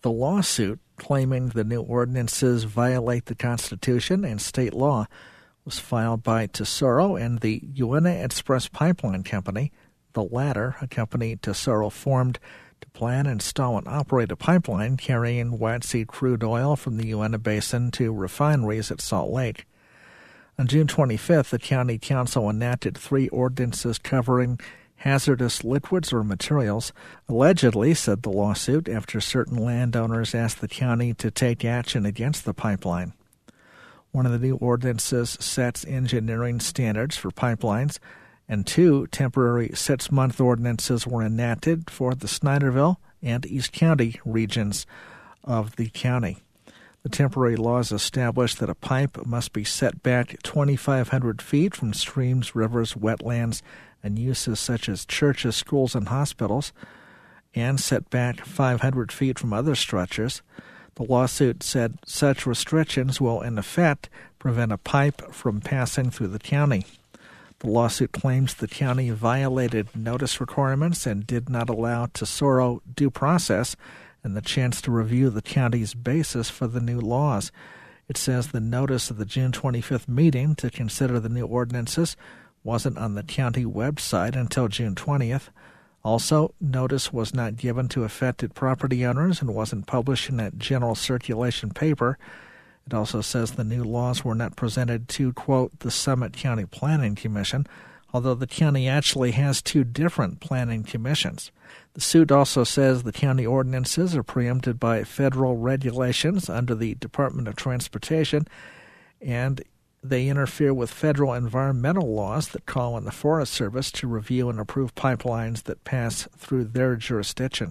The lawsuit, claiming the new ordinances violate the Constitution and state law, was filed by Tesoro and the Uinta Express Pipeline Company, the latter a company Tesoro formed to plan, install, and operate a pipeline carrying Waxy crude oil from the Uinta Basin to refineries at Salt Lake. On June 25th, the County Council enacted 3 ordinances covering hazardous liquids or materials, allegedly, said the lawsuit, after certain landowners asked the county to take action against the pipeline. One of the new ordinances sets engineering standards for pipelines, and 2 temporary 6-month ordinances were enacted for the Snyderville and East County regions of the county. The temporary laws establish that a pipe must be set back 2,500 feet from streams, rivers, wetlands, and uses such as churches, schools, and hospitals, and set back 500 feet from other structures. The lawsuit said such restrictions will, in effect, prevent a pipe from passing through the county. The lawsuit claims the county violated notice requirements and did not allow Tesoro due process and the chance to review the county's basis for the new laws. It says the notice of the June 25th meeting to consider the new ordinances wasn't on the county website until June 20th. Also, notice was not given to affected property owners and wasn't published in a general circulation paper. It also says the new laws were not presented to, quote, the Summit County Planning Commission, although the county actually has 2 different planning commissions. The suit also says the county ordinances are preempted by federal regulations under the Department of Transportation, and they interfere with federal environmental laws that call on the Forest Service to review and approve pipelines that pass through their jurisdiction.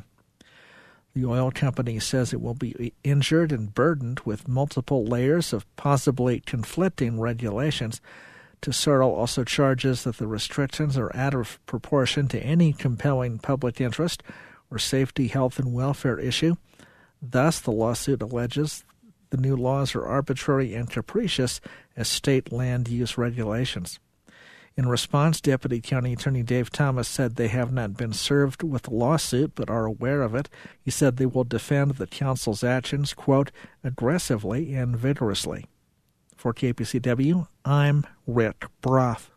The oil company says it will be injured and burdened with multiple layers of possibly conflicting regulations. Tesoro also charges that the restrictions are out of proportion to any compelling public interest or safety, health, and welfare issue. Thus, the lawsuit alleges the new laws are arbitrary and capricious as state land use regulations. In response, Deputy County Attorney Dave Thomas said they have not been served with the lawsuit but are aware of it. He said they will defend the council's actions, quote, aggressively and vigorously. For KPCW, I'm Rick Broth.